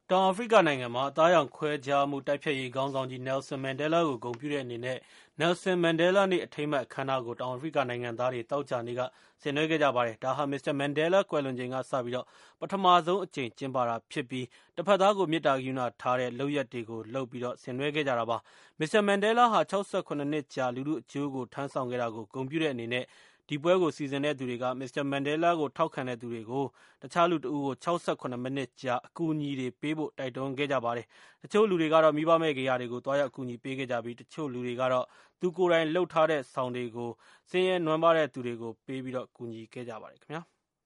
တောင်အာဖရိကနိုင်ငံမှာအသားရောင်ခွဲခြားမှုတိုက်ဖျက်ရေးခေါင်းဆောင်ကြီး Nelson Mandela ကိုဂုဏ်ပြုတဲ့အနေနဲ့ Nelson Mandela နေ့အထိမ်းအမှတ်အခမ်းအနားကိုတောင်အာဖရိကနိုင်ငံသားတွေသောကြာနေ့ကဆင်နွှဲခဲ့ကြပါတယ်။ ဒါဟာ Mr. Mandela ကွယ်လွန်ချိန်ကစပြီးပထမဆုံးအကြိမ်ကျင်းပတာဖြစ်ပြီး တဖက်သားကိုမေတ္တာကရုဏာထားတဲ့လုပ်ရပ်တွေကိုလုပ်ပြီးဆင်နွှဲခဲ့ကြတာပါ။ Mr. Mandela ဟာ ၆၇ နှစ်ကြာလူထုအကျိုးကိုထမ်းဆောင်ခဲ့တာကိုဂုဏ်ပြုတဲ့အနေနဲ့ဒီပွဲကိုစီစဉ်တဲ့သူတွေက Mr. Mandela ကိုထောက်ခံတဲ့သူတွေကို တခြားလူတဦးကို ၆၇ မိနစ်ကြာအကူအညီတွေပေးဖို့တိုက်တွန်းခဲ့ကြပါတယ်။ တချို့လူတွေကတော့ မိဘမဲ့ဂေဟာတွေကိုသွားရောက်အကူအညီပေးခဲ့ကြပြီး တချို့လူတွေကတော့ သူကိုယ်တိုင်လုပ်ထားတဲ့စောင်တွေကို ဆင်းရဲနွမ်းပါးတဲ့သူတွေကိုပေးပြီးကူညီခဲ့ကြပါတယ်ခင်ဗျာ။